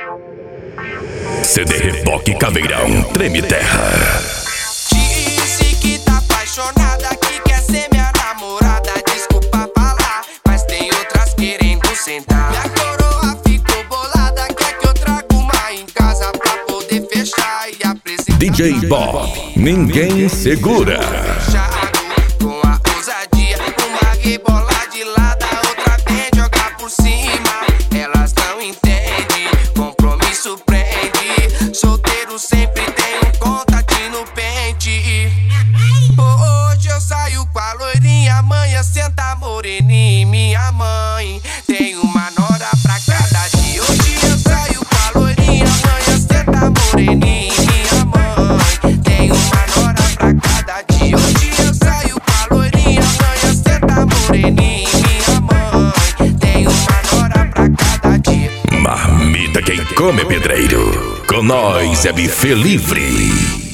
CD Reboque Caveirão, treme terra. Disse que tá apaixonada, que quer ser minha namorada. Desculpa falar, mas tem outras querendo sentar. Minha coroa ficou bolada, quer que eu traga uma em casa pra poder fechar e apresentar. DJ Bob, ninguém segura. Com a ousadia, uma rebola de lado, a outra vem jogar por cima. Elas não entendem, compromisso prende. Solteiro sempre tem um contatinho no pente. Hoje eu saio com a loirinha, amanhã senta moreninha em minha mãe. Tem uma nora pra cada dia. Hoje eu saio com a loirinha, amanhã senta moreninha em minha mãe. Tem uma nora pra cada dia. Hoje eu saio com a loirinha, amanhã senta moreninha em minha mãe. Tem uma nora pra cada dia. Marmita quem come é pedreiro. Com nós é buffet livre.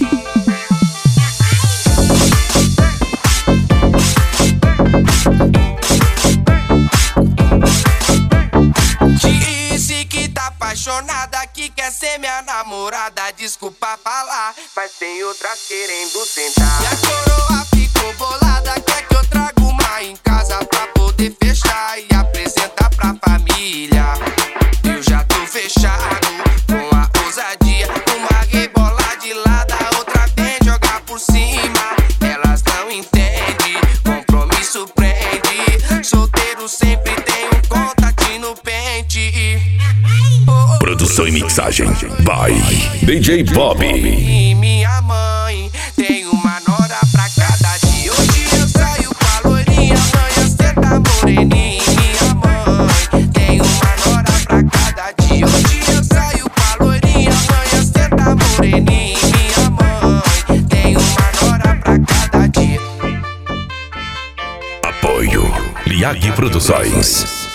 Disse que tá apaixonada, que quer ser minha namorada. Desculpa falar, mas tem outras querendo sentar. Minha coroa ficou bolada, quer que eu traga uma em casa pra poder fechar e apresentar pra família. Eu já tô fechado com a ousadia, uma rebola de lado, a outra vem jogar por cima. Elas não entendem, compromisso prende. Solteiro sempre tem um contatinho no pente. Produção e mixagem by DJ Bob. E minha mãe tem uma nora pra cada dia. Hoje eu saio com a loirinha, amanhã senta moreninha em minha mãe. Tem uma nora pra cada dia. Hoje eu saio com a loirinha, amanhã senta moreninha em minha mãe. Tem uma nora pra cada dia. Apoio Liag Produções.